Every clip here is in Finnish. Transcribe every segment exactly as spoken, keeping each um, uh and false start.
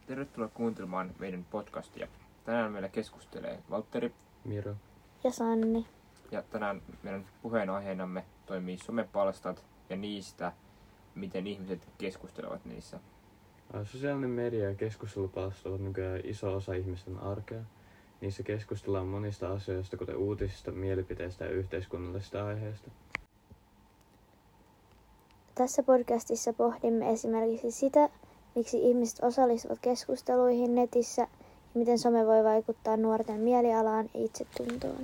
Tervetuloa kuuntelemaan meidän podcastia. Tänään meillä keskustelee Valtteri, Miro ja Sanni. Ja tänään meidän puheenaiheenamme toimii somepalstat ja niistä, miten ihmiset keskustelevat niissä. Sosiaalinen media ja keskustelupalstat ovat nykyään iso osa ihmisten arkea. Niissä keskustellaan monista asioista, kuten uutisista, mielipiteistä ja yhteiskunnallisista aiheista. Tässä podcastissa pohdimme esimerkiksi sitä, miksi ihmiset osallistuvat keskusteluihin netissä ja miten some voi vaikuttaa nuorten mielialaan ja itsetuntoon.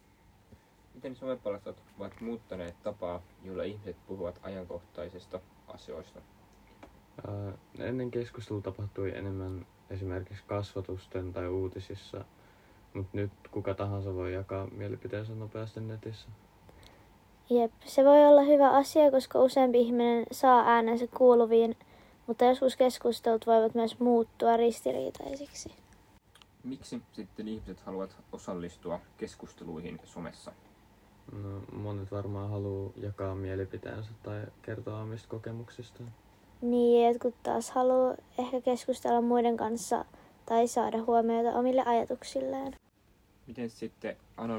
Miten somepalstat ovat muuttaneet tapaa, jolla ihmiset puhuvat ajankohtaisista asioista? Ää, ennen keskustelu tapahtui enemmän esimerkiksi kasvatusten tai uutisissa, mutta nyt kuka tahansa voi jakaa mielipiteensä nopeasti netissä. Jep, se voi olla hyvä asia, koska useampi ihminen saa äänensä kuuluviin, mutta joskus keskustelut voivat myös muuttua ristiriitaisiksi. Miksi sitten ihmiset haluavat osallistua keskusteluihin somessa? No, monet varmaan haluaa jakaa mielipiteensä tai kertoa omista kokemuksistaan. Niin, jotkut taas haluaa ehkä keskustella muiden kanssa tai saada huomiota omille ajatuksilleen. Miten sitten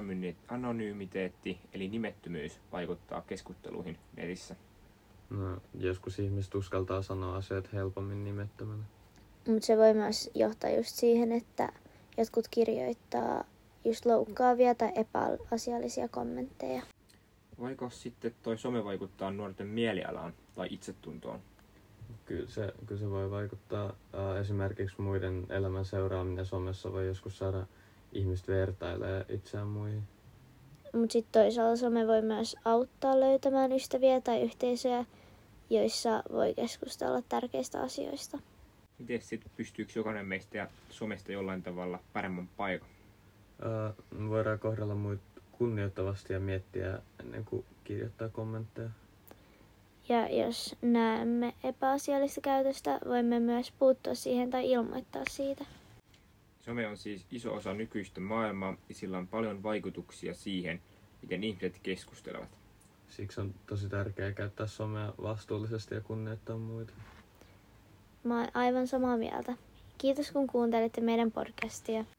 anonymiteetti eli nimettömyys vaikuttaa keskusteluihin netissä? No, joskus ihmiset uskaltaa sanoa asiat helpommin nimettömänä. Mutta se voi myös johtaa just siihen, että jotkut kirjoittaa just loukkaavia tai epäasiallisia kommentteja. Voiko sitten toi some vaikuttaa nuorten mielialaan tai itsetuntoon? Kyllä se, kyllä se voi vaikuttaa. Ää, esimerkiksi muiden elämän seuraaminen somessa voi joskus saada ihmiset vertailemaan itseään muihin. Mutta sitten toisaalta some voi myös auttaa löytämään ystäviä tai yhteisöjä, joissa voi keskustella tärkeistä asioista. Miten sitten pystyykö jokainen meistä ja somesta jollain tavalla paremman paikan? Ää, voidaan kohdella muita kunnioittavasti ja miettiä ennen kuin kirjoittaa kommentteja. Ja jos näemme epäasiallista käytöstä, voimme myös puuttua siihen tai ilmoittaa siitä. Some on siis iso osa nykyistä maailmaa ja sillä on paljon vaikutuksia siihen, miten ihmiset keskustelevat. Siksi on tosi tärkeää käyttää somea vastuullisesti ja kunnioittaa muita. Mä oon aivan samaa mieltä. Kiitos kun kuuntelitte meidän podcastia.